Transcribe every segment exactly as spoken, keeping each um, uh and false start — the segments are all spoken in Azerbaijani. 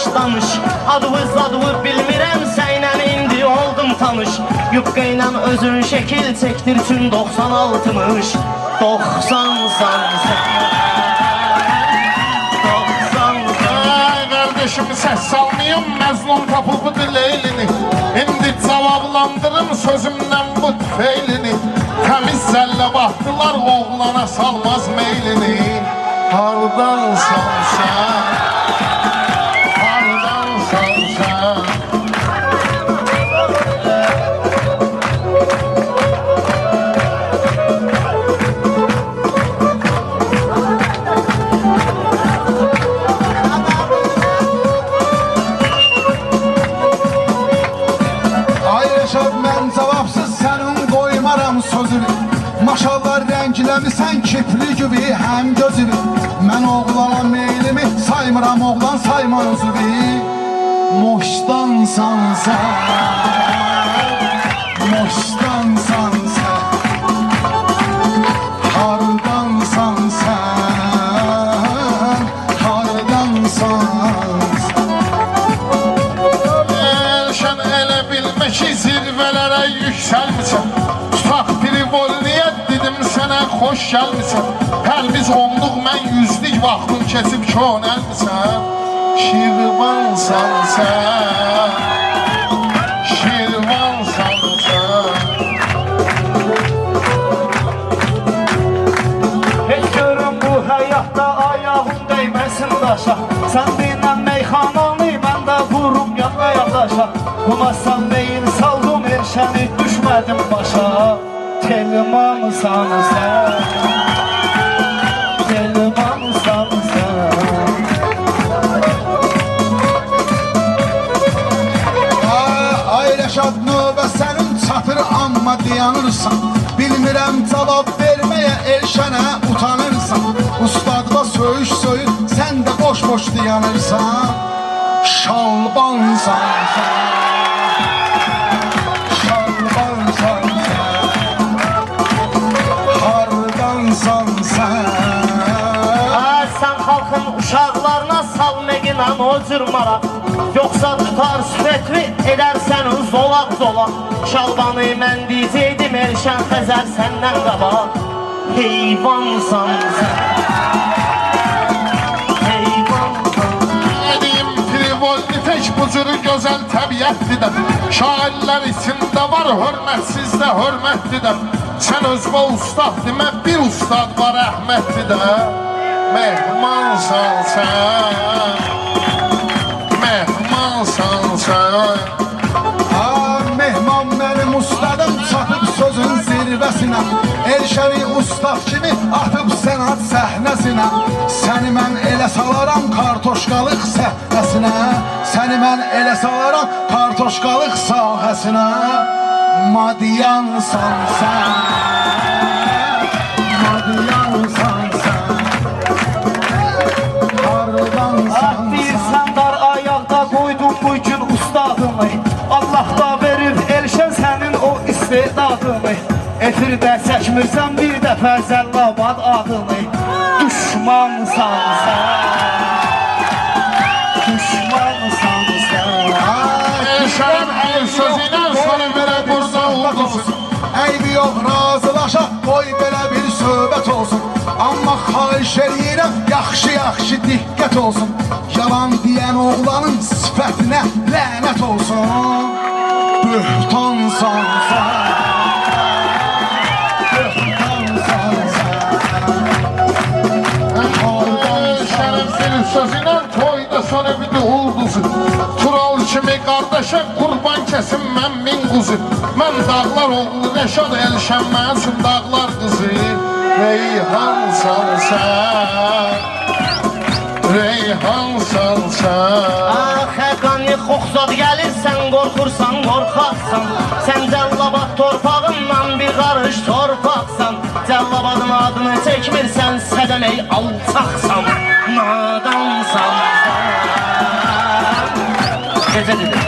danış. Advız advı bilmirəm sənlə indi oldum tanış. Yubqa ilə özün şəkil çəkdir tüm doxsan altmış. Doxsansan sən, doxsansan. Qardeşim səs salmayım, məzlum tapıbıdır leylini. İndi cavablandırım sözümdən bu tüfeylini. Təmiz zəllə baxdılar, oğlana salmaz meylini. Hardansan sən, hardansan sən. Maşallah rəngləmisən kipli gibi həm gözümü. Mən oğlana meylimi saymıram oğlan sayma özümü. Moşdansan sən, moşdansan sən, hardansan sən, hardansan sən. Elşən elə bilmək ki zirvələrə yüksəlmişəm. Tutaq privolniyə dedim sənə xoş gəlmişəm. Hər biz onluq mən yüzlük vaxtın kesib könəlmişəm. Şirvansan sən, şirvansan sən. Heç görüm bu həyatda ayağım dəyməsin daşa. Sən dinlən meyxananı, mən də vurum yanına yadaşa. Buna sən meyil saldım, erşəni düşmədim başa. Telmansan sən, telmansan sən. Ay Rəşad növbə sənin çatır amma dayanırsan. Bilmirəm cavab verməyə erşənə utanırsan. Ustadla söyüş söyür, sən də boş-boş dayanırsan. Şalbansan sən, şalbansan sən, hardansan sən. Sən xalqın uşaqlarına salmeqinə o cür maraq. Yoxsa tutar sifətli edərsən zolaq zolaq. Şalbanı mən diyəcəydim erşən Xəzər səndən qabaq. Heyvansan sən, heyvansan. Edeyim privolni tək bu cür gözəl təbiətdir də. Şairlər içində var hörmət, sizdə hörmətdir də. Sən özbə ustad demə, bir ustad var rəhmətdir də. Mehmansan sən, mehmansan sən. Mehman mənim ustadım çatıb sözün zirvəsinə. Elşəni ustad kimi atıb sənat səhnəsinə. Səni mən elə salaram kartoşqalıq səhnəsinə. Səni mən elə salaram kartoşqalıq sahəsinə. Madiyansan sən, madiyansan sən, hardansan Deyirsən dar ayaqda qoydum bu gün ustadımı. Allah da verir erşən sənin o istedadını. Efirdə çəkmirsən bir dəfə Zəllabad adını. Düşmansan sən, düşmansan sən. Elşən əl sözünə sonra verə burada oldusun. Əybi yox razılaşaq, qoy belə bir söhbət olsun. Amma xahiş eləyirəm, yaxşı-yaxşı diqqət olsun. Yalan deyən oğlanın sifətinə lənət olsun. Böhtansan sən, böhtansan sən, hardansan Elşənin bir sözünə toyda sonra bir də oldusun. Tural kimi qardaşa qurban kəsim mən min quzu. Mən dağlar oğlu Rəşad Elşən mənsin dağlar qızı. Reyhansan sən, reyhansan sən. Xəqani xoxzad gəlir, sən qorxursan, qorxaqsan. Sən Cəllabad torpağından bir qarış torpaqsan. Cəllabadın adını çəkmirsən, sədəmək alçaqsan. Nadansan sən. Gecə dedim.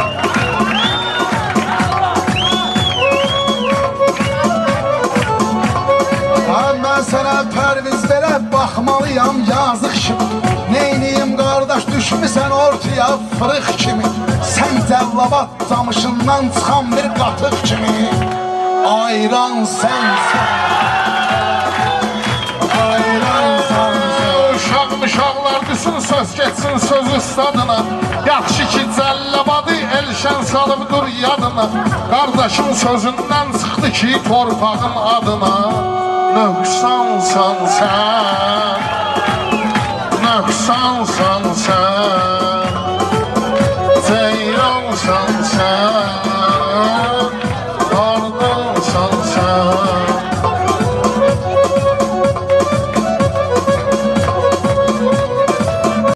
Mən sənə pərviz verə baxmalıyam yazıq kimi. Neyniyim qardaş düşmüsən ortaya ya fırıq kimi. Sən cəllabat camışından çıxan bir qatıq kimi. Ayran sənsən, ayran sənsən. Uşağım uşaqlar düşün söz geçsin söz ustadına. Yaxşı ki cəllabadı elşən salıb dur yadına. Qardaşın sözündən çıxdı ki torpağın adına. Nöqsansan sən, nöqsansan sən, ceyransan sən.